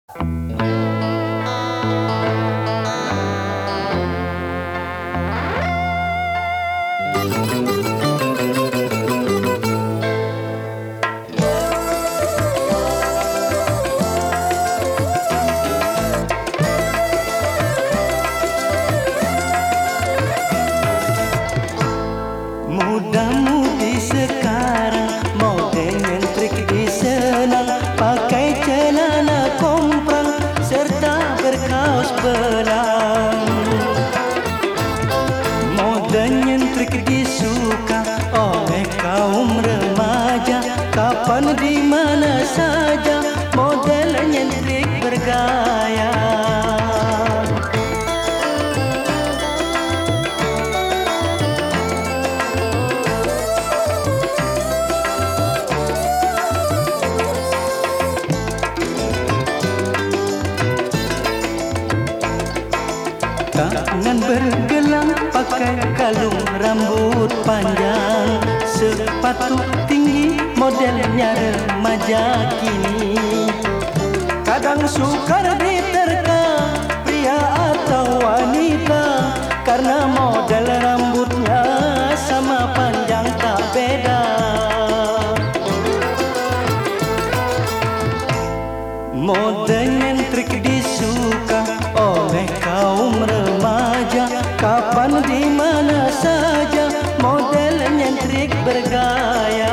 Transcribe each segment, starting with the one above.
Muda-mudi sekarang model yang tradisional, pakai celana komprang serta berkaos belang. Moda nyentrik disuka oleh kaum remaja, kapan di mana saja model nyentrik bergaya. Tangan bergelang, pakai kalung rambut panjang, sepatu tinggi modelnya remaja kini. Kadang sukar diterka pria atau wanita, karena model rambutnya sama panjang tak beda. Mode nyentrik disuka oleh kaum remaja, kapan di mana saja model nyentrik bergaya.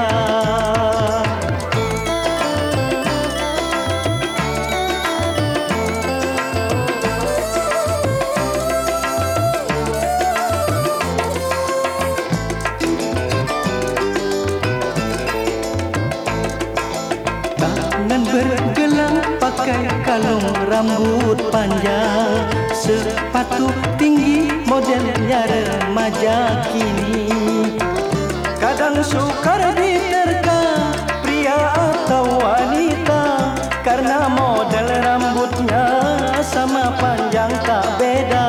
Tangan bergelang, pakai kalung rambut panjang, sepatu tinggi modelnya remaja kini. Kadang sukar diterka pria atau wanita, karena model rambutnya sama panjang tak beda.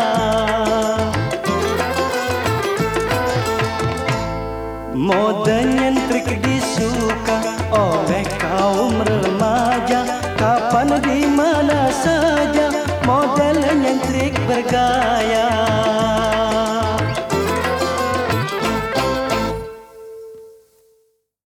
Mode nyentrik disuka oleh kaum remaja, kapan di mana saja model nyentrik bergaya.